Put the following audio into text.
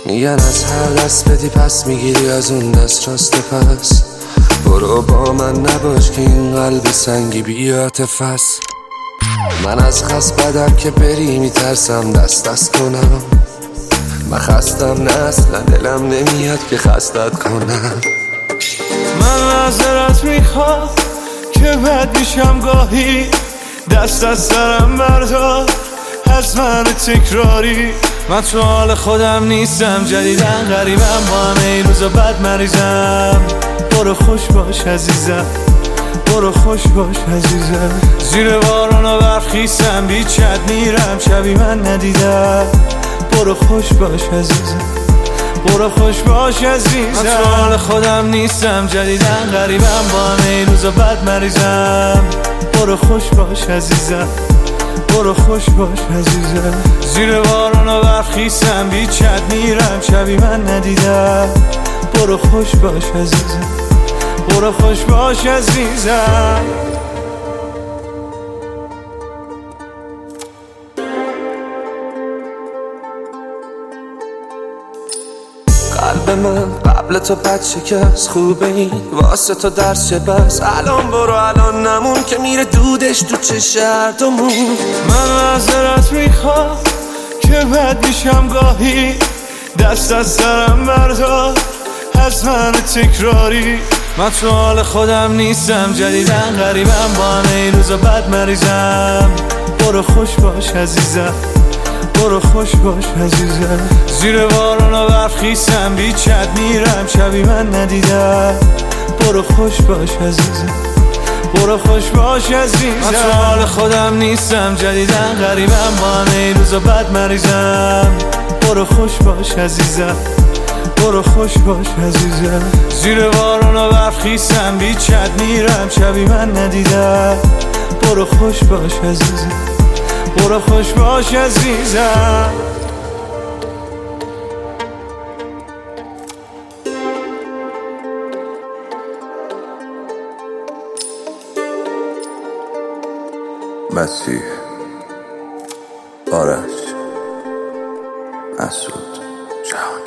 میگن از هر دست بدی پس میگیری از اون دست راست پس. برو با من نباش که این قلب سنگی بی عاطفه است. من از خست بدم که بری میترسم دست کنم. من خستم نه اصلا دلم نمیاد که خستت کنم. من معذرت میخوام که بد میشم گاهی، دست از سرم بردار از من تکراری. من تو حال خودم نیستم، جدیدن غریبم، با همه این روزا بد مریضم. برو خوش باش عزیزم، برو خوش باش عزیزم. زیر بارون و برف خیسم، بیچت میرم شبی من ندیدم. برو خوش باش عزیزم، برو خوش باش عزیزم. من تو حال خودم نیستم، جدیدن غریبم، با همه این روزا بد مریضم. برو خوش باش عزیزم، برو خوش باش عزیزم. زیر بارون و برف خیسم، بیچت میرم شبی من ندیدم. برو خوش باش عزیزم، برو خوش باش عزیزم. قلب من قبل تو بد شکست، خوبه این واسه تو درس چه بس. الان برو الان نمون که میره دودش تو چه هردومون. من معذرت میخوام که بد میشم گاهی، دست از سرم بردار از من تکراری. من تو حال خودم نیستم، جدیدن غریبم، با همه این روزا بد مریضم. برو خوش باش عزیزم، برو خوش باش عزیزم. زیر بارون و برف خیسم، بیچت میرم شبی من ندیدم. برو خوش باش عزیزم، برو خوش باش عزیزم. من تو حال خودم نیستم، جدیدن غریبم، با همه این روزا بد مریضم. برو خوش باش عزیزم، برو خوش باش عزیزم. زیر بارون و برف خیسم، بیچت میرم شبی من ندیدم. برو خوش باش عزیزم، برو خوش باش عزیزم. مسیح، آرش، مسعود، جهانی.